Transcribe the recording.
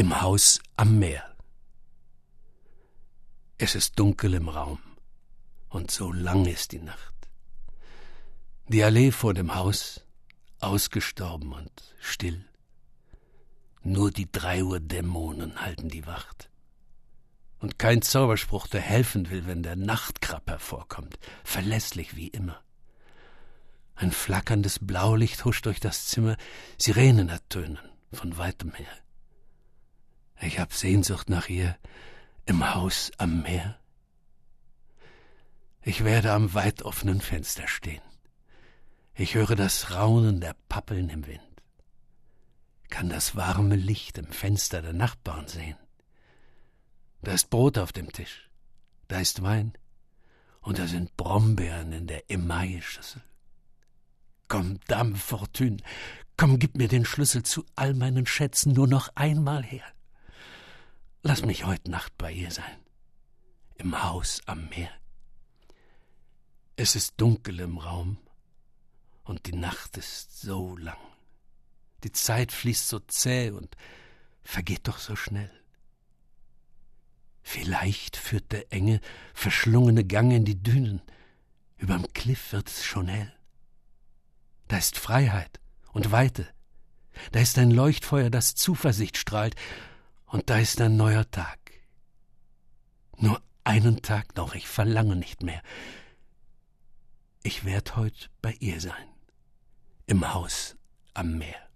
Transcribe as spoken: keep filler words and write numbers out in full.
Im Haus am Meer. Es ist dunkel im Raum, und so lang ist die Nacht. Die Allee vor dem Haus, ausgestorben und still. Nur die drei Uhr Dämonen halten die Wacht. Und kein Zauberspruch, der helfen will, wenn der Nachtkrab hervorkommt, verlässlich wie immer. Ein flackerndes Blaulicht huscht durch das Zimmer, Sirenen ertönen von weitem her. Ich hab Sehnsucht nach ihr im Haus am Meer. Ich werde am weit offenen Fenster stehen. Ich höre das Raunen der Pappeln im Wind, kann das warme Licht im Fenster der Nachbarn sehen. Da ist Brot auf dem Tisch, da ist Wein und da sind Brombeeren in der Emailleschüssel. Komm, Dame Fortune, komm, gib mir den Schlüssel zu all meinen Schätzen nur noch einmal her. Lass mich heut Nacht bei ihr sein, im Haus am Meer. Es ist dunkel im Raum und die Nacht ist so lang. Die Zeit fließt so zäh und vergeht doch so schnell. Vielleicht führt der enge, verschlungene Gang in die Dünen. Überm Kliff wird es schon hell. Da ist Freiheit und Weite. Da ist ein Leuchtfeuer, das Zuversicht strahlt. Und da ist ein neuer Tag. Nur einen Tag noch, ich verlange nicht mehr. Ich werd heut bei ihr sein, im Haus am Meer.